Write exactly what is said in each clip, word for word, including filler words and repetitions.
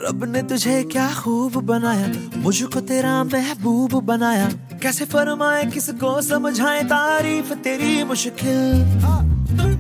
रब ने तुझे क्या खूब बनाया, मुझको तेरा महबूब बनाया। कैसे फरमाए किसको समझाए तारीफ तेरी मुश्किल।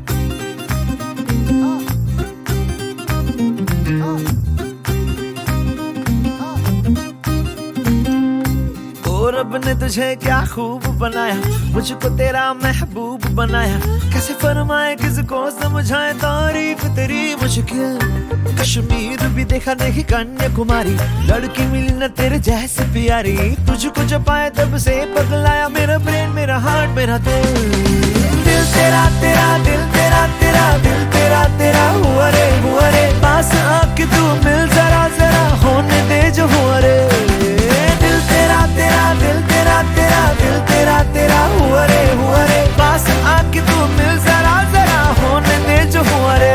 रब ने तुझे क्या खूब बनाया, मुझको तेरा महबूब बनाया। कैसे फरमाए किसको समझाए तारीफ तेरी मुश्किल। कश्मीर भी देखा नहीं कन्याकुमारी, लड़की मिली न तेरे जैसे प्यारी। तुझको जब पाए तब से पगलाया मेरा ब्रेन, मेरा हार्ट, मेरा दिल। दिल तेरा तेरा दिल तेरा तेरा दिल तेरा तेरा हुआ रे हुआ रे। पास आके तू मिल जरा जरा, होने दे जो हुआ रे। दिल तेरा तेरा दिल तेरा तेरा दिल तेरा तेरा हुआ रे हुआ रे। पास आके तू मिल जरा जरा, होने दे जो हुआ रे।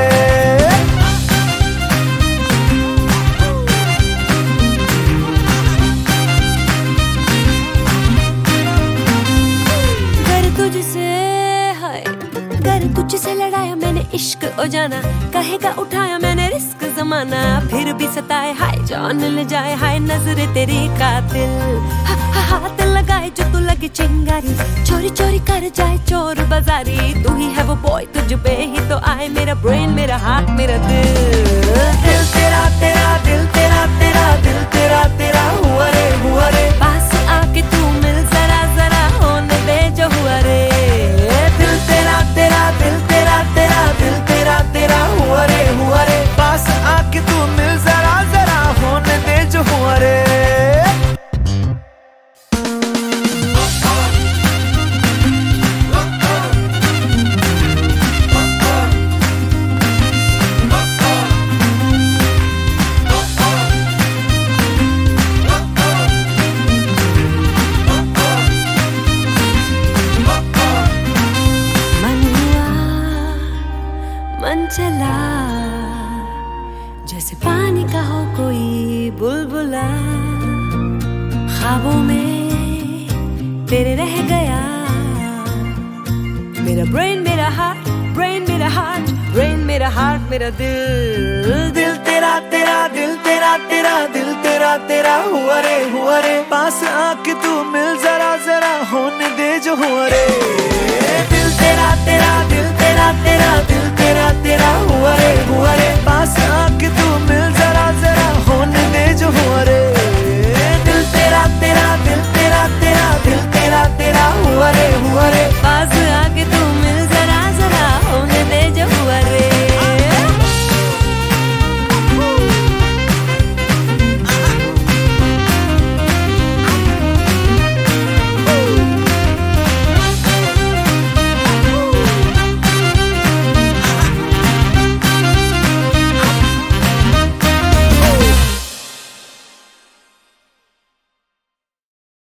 कर तुझसे हाय, कर तुझसे लड़ाया मैंने इश्क ओ जाना। कहेगा उठाया मैंने रिस्क जमाना, फिर भी सताए हाय जान ले जाए हाय नजरे तेरी कातिल। हा, हा, हाथ लगाए जो तू लगे चिंगारी, चोरी चोरी कर जाए चोर बाजारी। तू ही है वो बॉय, तुझ पे ही तो आए मेरा ब्रेन, मेरा हार्ट, मेरा दिल। दिल तेरा तेरा दिल तेरा तेरा दिल तेरा तेरा हुआ रे हुआ रे। पास आके तू मिल जरा जरा, होने दे जो हुआ रे। दिल तेरा तेरा दिल तेरा तेरा दिल तेरा तेरा हुआ रे हुआ रे। पास आके तू मिल जरा जरा, होने दे जो हुआ रे। मन चला जैसे पानी का हो कोई बुलबुला, ख्वाबों में तेरे रह गया मेरा ब्रेन, मेरा हार्ट, ब्रेन मेरा हार्ट, ब्रेन मेरा हार्ट, मेरा दिल। दिल तेरा तेरा दिल तेरा तेरा दिल तेरा तेरा हुआ रे हुआ रे। पास आके तू मिल जरा जरा, होने दे जो हुआ रे। दिल तेरा तेरा दिल तेरा तेरा दिल तेरा तेरा हुआ रे हुआ रे। पास